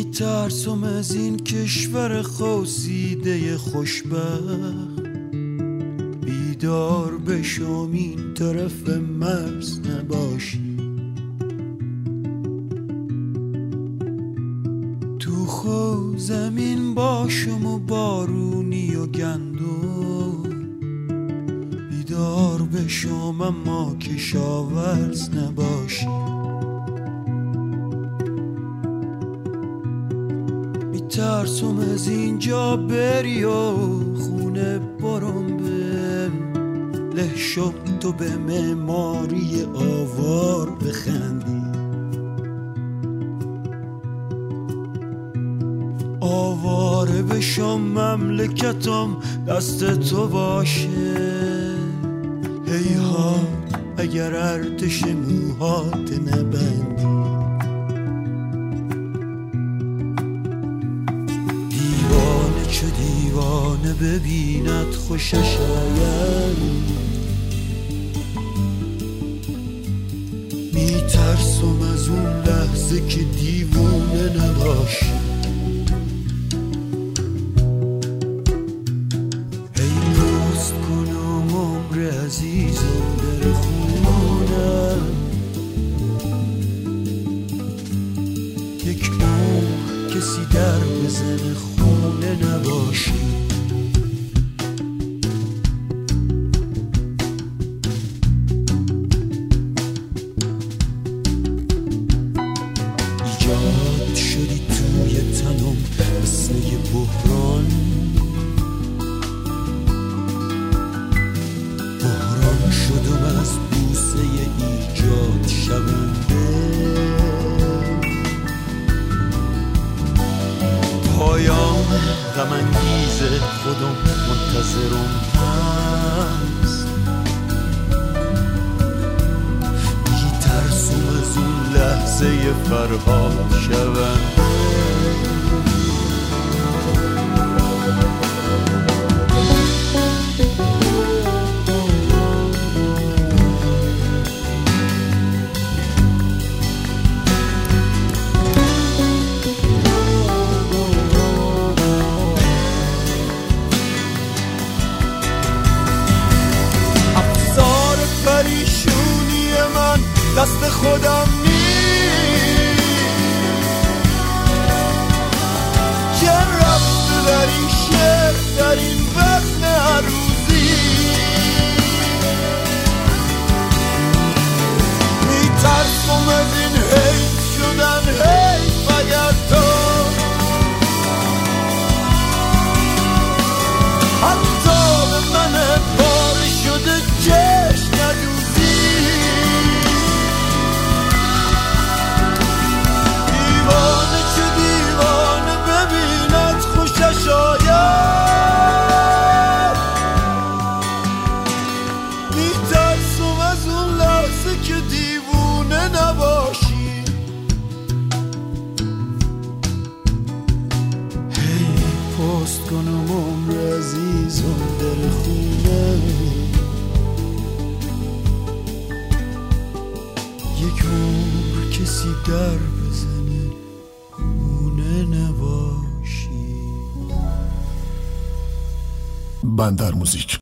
میترسم از این کشور خواسیده خوشبخت، بیدار بشم این طرف مرز نباشی. تو خو زمین باشم و بارونی و گندم، بیدار بشم اما کشاورز نباشی. میترسم از اینجا بری و خونه برم به له شو، تو به معماری آوار بخندی. آواره بشم مملکتم دست تو باشه، هیهات اگر ارتش موهات نبندی. دیوانه چه دیوانه ببیند خوشش آید، میترسم از اون لحظه که دیوانه نباشی. عزیزم در خونم یک عمر کسی در بزن خونه نباشی. ایجاد شدی توی تنم مثل یه بحران، شدم از بوسه ایجاد شونده. پایان غم انگیز خودم منتظرم هست، میترسم از اون لحظه فرهاد شونده. پریشونی من دست خودم نیست که رفت در این شهر در این وقت عروضی. میترسم از این حیف شدن حیف اگر تو حتی به من پاره شده چشم ندوزی. دیوانه چه دیوانه ببیند خوشش آید، میترسم از اون لحظه که دیوونه نباشی. هی پست کنم عمر عزیزم در خونه، یک عمر کسی در بزنه خونه نباشی. بندر موزیک.